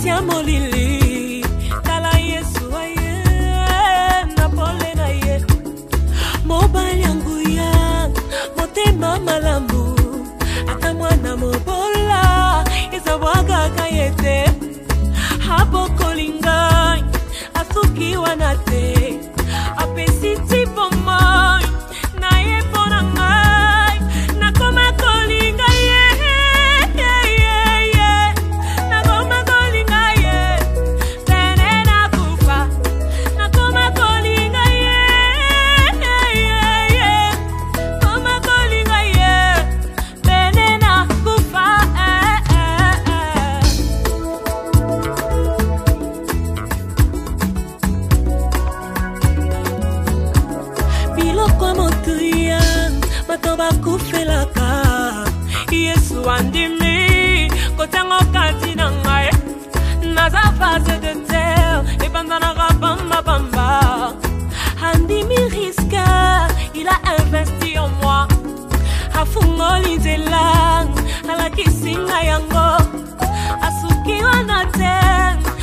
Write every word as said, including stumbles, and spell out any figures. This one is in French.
tia molili tala Yesu aye na pole na ye mobali yangu ya motema malamu ata mwana mobola izabwaga kayete hapo kolinga asuki wanate apesi tipo moi na ye pona ngai na koma kolinga ye ye ye ye na koma kolinga ye tene na kufa na koma kolinga ye ye ye ye koma kolinga ye tene na kufa eh eh eh biloko motuya matoba kufelaka Yesu andimi kotango kati na ngai naza phase de terre ebandana bamba bamba andimi risque il a investi en moi afungoli nzela alakisinga yango asuki wana te